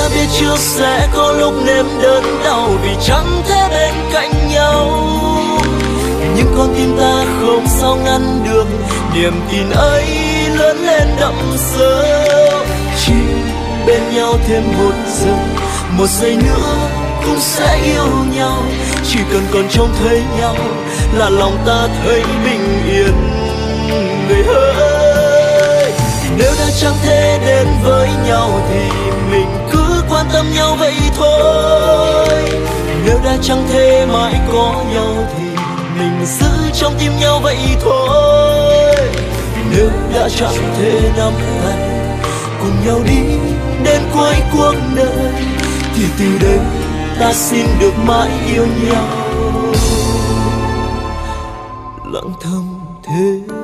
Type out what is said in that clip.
đã biết trước sẽ có lúc nếm đớn đau vì chẳng thể bên cạnh nhau, nhưng con tim ta không sao ngăn được niềm tin ấy lớn lên đậm sâu. Chỉ bên nhau thêm một giây nữa cũng sẽ yêu nhau. Chỉ cần còn trông thấy nhau là lòng ta thấy bình yên. Người ơi, nếu đã chẳng thể đến với nhau thì mình cứ quan tâm nhau vậy thôi. Nếu đã chẳng thể mãi có nhau thì mình giữ trong tim nhau vậy thôi. Nếu đã chẳng thể nắm tay cùng nhau đi đến cuối cuộc đời thì từ đây ta xin được mãi yêu nhau lặng thầm thế.